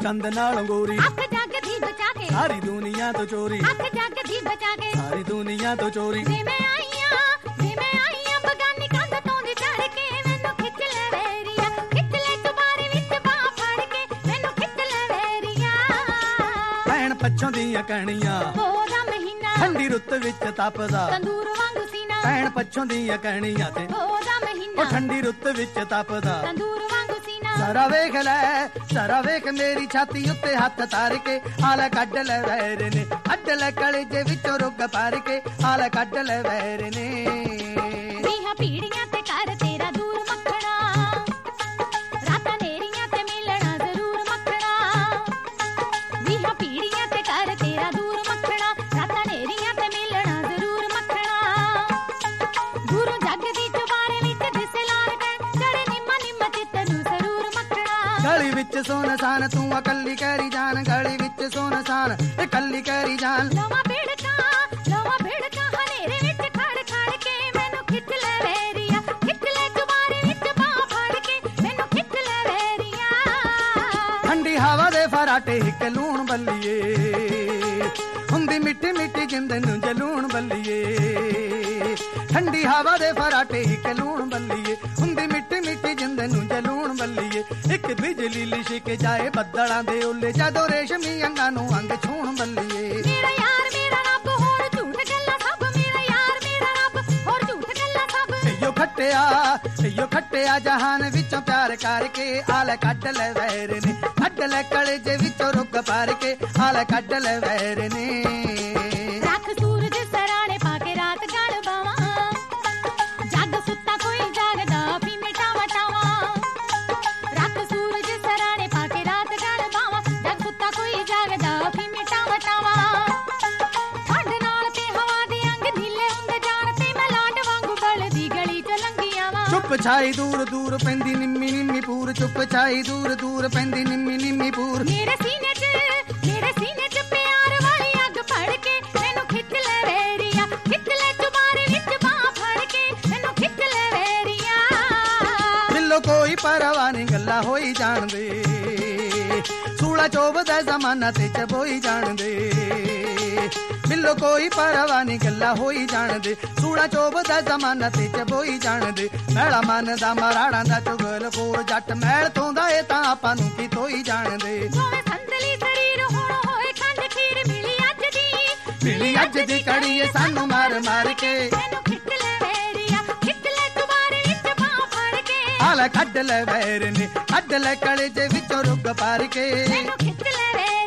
ਚੰਦ ਨਾਲ ਗੋਰੀ ਅੱਖ ਜਗਦੀ ਬਚਾ ਕੇ ਸਾਰੀ ਦੁਨੀਆ ਤੋਂ ਚੋਰੀ ਅੱਖ ਜਗਦੀ ਬਚਾ ਕੇ ਸਾਰੀ ਦੁਨੀਆ ਤੋਂ ਚੋਰੀ ਵੇ ਮੈਂ ਆਈਆਂ ਬਗਾਨੀ ਕੰਧ ਤੋਂ ਦੀ ਚੜ ਕੇ ਮੈਨੂੰ ਖਿੱਚ ਲੈ ਵੇਰੀਆ ਖਿੱਚ ਲੈ ਚੁਬਾਰੇ ਵਿੱਚ ਬਾਹ ਫੜ ਕੇ ਮੈਨੂੰ ਖਿੱਚ ਲੈ ਵੇਰੀਆ ਭੈਣ ਪੱਛੋਂ ਦੀਆਂ ਕਣੀਆਂ ਉਹਦਾ ਮਹੀਨਾ ਠੰਡੀ ਰੁੱਤ ਵਿੱਚ ਤਪਦਾ ਤੰਦੂਰ ਵਾਂਗੂ ਸੀਨਾ ਭੈਣ ਪੱਛੋਂ ਦੀਆਂ ਕਣੀਆਂ ਤੇ ਉਹਦਾ ਮਹੀਨਾ ਉਹ ਠੰਡੀ ਰੁੱਤ ਵਿੱਚ ਤਪਦਾ ਤੰਦੂਰ ਵਾਂਗੂ ਸੀਨਾ ਸਾਰਾ ਵੇਖ ਮੇਰੀ ਛਾਤੀ ਉੱਤੇ ਹੱਥ ਧਰ ਕੇ ਹਾਲ ਕੱਢ ਲੈ ਵੈਰ ਨੇ ਅੱਡ ਲੈ ਕਲੇਜੇ ਵਿੱਚੋਂ ਰੁੱਗ ਭਰ ਕੇ ਹਾਲ ਕੱਢ ਲੈ ਵੈਰ ਨੇ ਵੀਹਾਂ ਪੀੜੀਆਂ ਤੇ ਕਰ ਤੇਰਾ ਦੂਰ ਮੱਖਣਾ ਰਾਤਾਂ ਨੇਰੀਆਂ ਤੇ ਮਿਲਣਾ ਜ਼ਰੂਰ ਮੱਖਣਾ ਵੀਹਾਂ ਪੀੜੀਆਂ ਤੇ ਕਰ ਤੇਰਾ ਦੂਰ ਮੱਖਣਾ ਰਾਤਾਂ ਨੇਰੀਆਂ ਤੇ ਮਿਲਣਾ ਜ਼ਰੂਰ ਮੱਖਣਾ ਦੂਰੋਂ ਜਗਦੀ ਚੁਬਾਰੇ ਵਿੱਚ ਦਿਸੇ ਲਾਲ ਕਹਿ ਚੜੇ ਨਿੰਮ ਚਿੱਤ ਨੂੰ ਜ਼ਰੂਰ ਮੱਖਣਾ ਗਲੀ ਵਿੱਚ ਸੋਨਸਾਨ ਤੂੰ ਇਕੱਲੀ ਕਰੀ ਜਾਨ ਗਲੀ ਵਿੱਚ ਸੋਨਸਾਨ ਇਕੱਲੀ ਕਰੀ ਜਾਨ ਲਵਾ ਭਿੜਕਾਂ ਹਨੇਰੇ ਵਿੱਚ ਖੜ ਕੇ ਮੈਨੂੰ ਖਿੱਚ ਲੈ ਵੇਰੀਆ ਖਿੱਚ ਲੈ ਚੁਬਾਰੇ ਵਿੱਚ ਬਾਹ ਫੜ ਕੇ ਮੈਨੂੰ ਖਿੱਚ ਲੈ ਵੇਰੀਆ ਠੰਡੀ ਹਵਾ ਦੇ ਫਰਾਟੇ ਇੱਕ ਲੂਣ ਬੱਲੀਏ ਹੁੰਦੀ ਮਿੱਠੀ ਮਿੱਠੀ ਜਿੰਦ ਨੂੰ ਜਲੂਣ ਬੱਲੀਏ ਠੰਡੀ ਹਵਾ ਦੇ ਫਰਾਟੇ ਇੱਕ ਲੂਣ ਬੱਲੀਏ ਹੁੰਦੀ ਮਿੱਠੀ ਮਿੱਠੀ ਜਿੰਦ ਨੂੰ ਜਲੂਣ ਬੱਲੀਏ ਇੱਕ ਬਿਜਲੀ ਲਿਸ਼ਕ ਜਾਏ ਬੱਦਲਾਂ ਦੇ ਓਲੇ ਜਦੋਂ ਰੇਸ਼ਮੀ ਅੰਗਾਂ ਨੂੰ ਅੰਗ ਛੂਣ ਬੱਲੀਏ ਮੇਰਾ ਯਾਰ ਮੇਰਾ ਰੱਬ ਹੋਰ ਝੂਠ ਗੱਲਾਂ ਸਭ ਮੇਰਾ ਯਾਰ ਮੇਰਾ ਰੱਬ ਹੋਰ ਝੂਠ ਗੱਲਾਂ ਸਭ ਈਓ ਖੱਟਿਆ ਜਹਾਨ ਵਿੱਚੋਂ ਪਿਆਰ ਕਰਕੇ ਆਲ ਕੱਢ ਲੈ ਵੈਰ ਨੇ ਕੱਢ ਲੈ ਕਲੇਜੇ ਵਿੱਚੋਂ ਰੁੱਗ ਭਰ ਕੇ ਆਲ ਕੱਢ ਲੈ ਵੈਰ ਨੇ ਰੱਖ ਸੂਰਜ ਸਰਾਣੇ ਪਾ ਕੇ ਰਾਤ ਗਲ ਬਾਵਾਂ ਜੱਗ ਸੁੱਤਾ ਕੋਈ ਜਾਗਦਾ ਵੀ ਮਿਟਾ ਵਟਾਵਾਂ ਰੱਖ ਸੂਰਜ ਸਰਾਣੇ ਪਾ ਕੇ ਰਾਤ ਗਲ ਬਾਵਾਂ ਜੱਗ ਸੁੱਤਾ ਕੋਈ ਜਾਗਦਾ ਵੀ ਮਿਟਾ ਵਟਾਵਾਂ ਠੰਡ ਨਾਲ ਤੇ ਹਵਾ ਦੇ ਅੰਗ ਢਿੱਲੇ ਹੁੰਦੇ ਜਾਣ ਤੇ ਮੈਂ ਲਾਟ ਵਾਂਗੂ ਬਲਦੀ ਗਲੀ ਚ ਲੰਘੀਆਂ ਵਾਂ ਚੁੱਪ ਛਾਈ ਦੂਰ ਪੈਂਦੀ ਨਿੰਮੀ ਪੂਰ ਚੁੱਪ ਛਾਈ ਦੂਰ ਪੈਂਦੀ ਨਿੰਮੀ ਪੂਰ ਮੇਰੇ ਸੀਨੇ 'ਚ ਪਿਆਰ ਵਾਲੀ ਅੱਗ ਫੜ ਕੇ ਮੈਨੂੰ ਖਿੱਚ ਲੈ ਵੇਰੀਆ ਖਿੱਚ ਲੈ ਚੁਬਾਰੇ ਵਿੱਚ ਬਾਹ ਫੜ ਕੇ ਮੈਨੂੰ ਖਿੱਚ ਲੈ ਵੇਰੀਆ ਦਿਲੋਂ ਕੋਈ ਪਰਵਾਹ ਨਹੀਂ ਗੱਲਾਂ ਹੋਈ ਜਾਣਦੇ ਸੂਲਾ ਚੋਬਦਾ ਜ਼ਮਾਨਾ ਤੇ ਚਬੋਈ ਜਾਣਦੇ ਬਿੱਲੋ ਕੋਈ ਪਰਵਾਹ ਨਹੀਂ ਗੱਲਾਂ ਹੋਈ ਜਾਣਦੇ ਸੂਲਾ ਚੋਬਦਾ ਜ਼ਮਾਨਾ ਤੇ ਚਬੋਈ ਜਾਣਦੇ ਮੈਲਾ ਮਨ ਦਾ ਮਰਾੜਾਂ ਦਾ ਚੁਗਲ ਕੋਰ ਜੱਟ ਮੈਲ ਤੋਂਦਾ ਏ ਤਾਂ ਆਪਾਂ ਨੂੰ ਕੀ ਤੋਈ ਜਾਣਦੇ ਦੋਵੇਂ ਸੰਦਲੀ ਸਰੀਰ ਹੁਣ ਹੋਏ ਖੰਡ ਖੀਰ ਮਿਲੀ ਅੱਜ ਦੀ ਕੜੀ ਏ ਸਾਨੂੰ ਮਾਰ ਕੇ ਮੈਨੂੰ ਖਿੱਚ ਲੈ ਵੇਰੀਆ ਖਿੱਚ ਲੈ ਚੁਬਾਰੇ ਵਿੱਚ ਬਾਹ ਫੜ ਕੇ ਹਾਲ ਕੱਢ ਲੈ ਵੈਰ ਨੇ ਕੱਢ ਲੈ ਕਲੇਜੇ ਵਿੱਚੋਂ ਰੁੱਗ ਭਰ ਕੇ ਮੈਨੂੰ ਖਿੱਚ ਲੈ ਵੇਰੀਆ